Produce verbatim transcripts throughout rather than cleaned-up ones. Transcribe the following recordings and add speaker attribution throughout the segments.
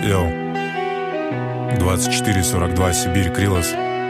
Speaker 1: Йоу, двадцать четыре сорок два, Сибирь, Крилос.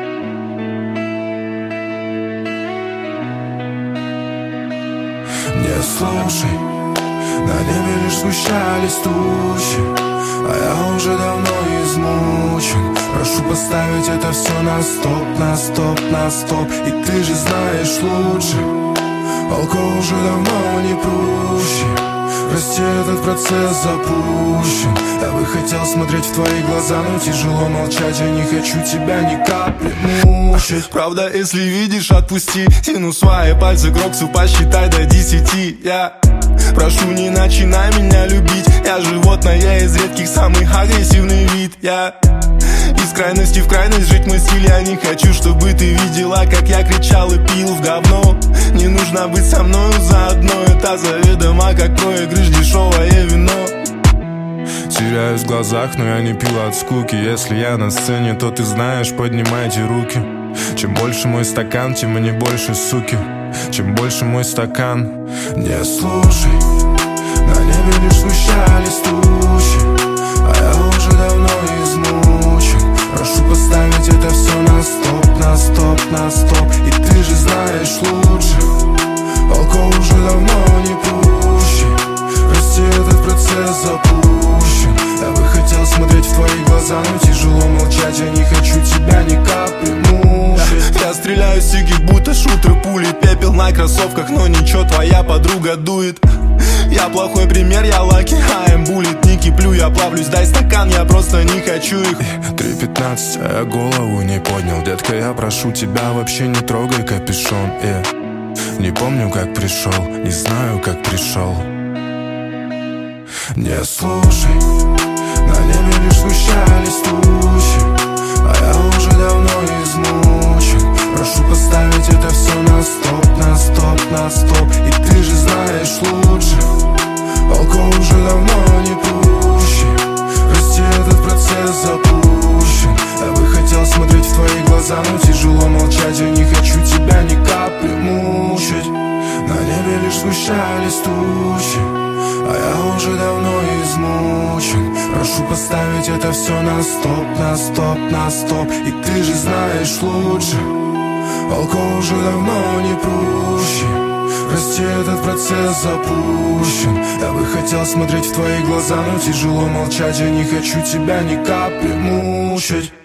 Speaker 2: Не слушай, на небе лишь сгущались тучи, а я уже давно измучен. Прошу поставить это все на стоп, на стоп, на стоп. И ты же знаешь лучше, алкоголь уже давно не прущий. Прости, этот процесс запущен. Я бы хотел смотреть в твои глаза, но тяжело молчать. Я не хочу тебя ни капли мучить. Правда, если видишь, отпусти. Тяну свои пальцы к Роксу, посчитай до десяти. Я прошу, не начинай меня любить. Я животное, я из редких, самый агрессивный вид. Я из крайности в крайность жить мысль. Я не хочу, чтобы ты видела, как я кричал и пил в говно. Не нужно быть со мною заодно. Это заведомо, как проигрыш, дешевое вино. Теряюсь в глазах, но я не пил от скуки. Если я на сцене, то ты знаешь, поднимайте руки. Чем больше мой стакан, тем мне больше суки. Чем больше мой стакан. Не слушай, на небе лишь сгущались тучи, а я уже давно измучен. Прошу поставить это все на стоп, на стоп, на стоп. И ты же знаешь лучше, алкоголь уже давно не прущий. Прости, этот процесс запущен. Я бы хотел смотреть в твои глаза, но тяжело молчать. Я не хочу тебя ни капли мучить. Я стреляю сиги, будто шутер пули. Пепел на кроссовках, но ничего, твоя подруга дует. Я плохой пример, я лаки, I'm буллет. Не киплю, я плавлюсь, дай стакан, я просто не хочу их. Три пятнадцать, а я голову не поднял. Детка, я прошу тебя, вообще не трогай капюшон. yeah. Не помню, как пришел, не знаю, как пришел. Не слушай, на небе лишь сгущались тучи, а я уже давно измучен. Прошу поставить это все на стоп, на стоп, на стоп. И ты же знаешь лучше, алкоголь уже давно не прущий. Прости, этот процесс запущен. Я бы хотел смотреть в твои глаза, но тяжело молчать. Я не хочу тебя ни капли мучить. На небе лишь сгущались тучи, а я уже давно измучен. Прошу поставить это все на стоп, на стоп, на стоп. И ты же знаешь лучше, алкоголь уже давно не прущий. Прости, этот процесс запущен. Я бы хотел смотреть в твои глаза, но тяжело молчать. Я не хочу тебя ни капли мучить.